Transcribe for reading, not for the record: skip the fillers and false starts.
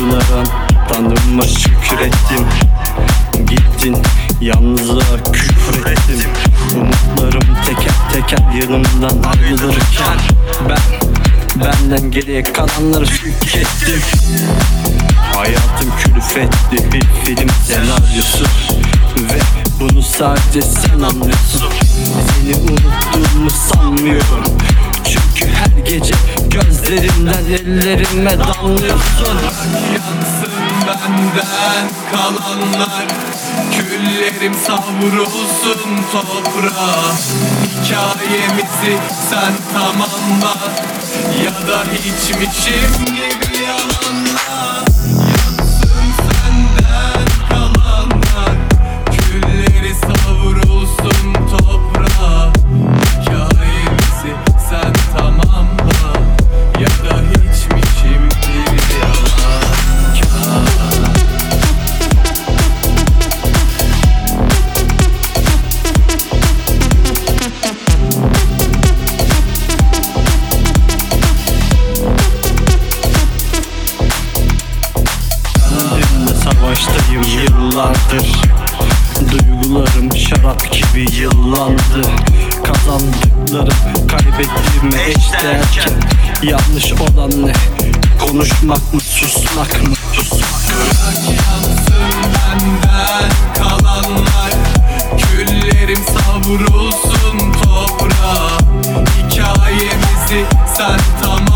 duygulara tanrıma şükrettim. Gittin yalnızlığa küfrettim. Umutlarım teker teker yanımdan ayrılırken benden geriye kalanları tükettim. Hayatım külfetli bir film senaryosu ve bunu sadece sen anlıyorsun. Seni unuttuğumu sanmıyorum, çünkü her gece gözlerimden ellerime damlıyorsun. Yansın benden kalanlar, küllerim savrulsun toprağa. Hikayemizi sen tamamla, ya da hiçmişim gibi yalanla. Yansın senden kalanlar, külleri savrulsun toprağa. Hikayemizi sen tamamla, ya da hiçmişim gibi yalan. Seninle savaştayım yıllardır. Duygularım şarap gibi yıllandı. Kazandıklarım kaybettiğime eşdeğerken yanlış olan ne? Konuşmak mı, susmak mı? Bırak yansın benden kalanlar, küllerim savrulsun toprağa. Hikayemizi sen tamam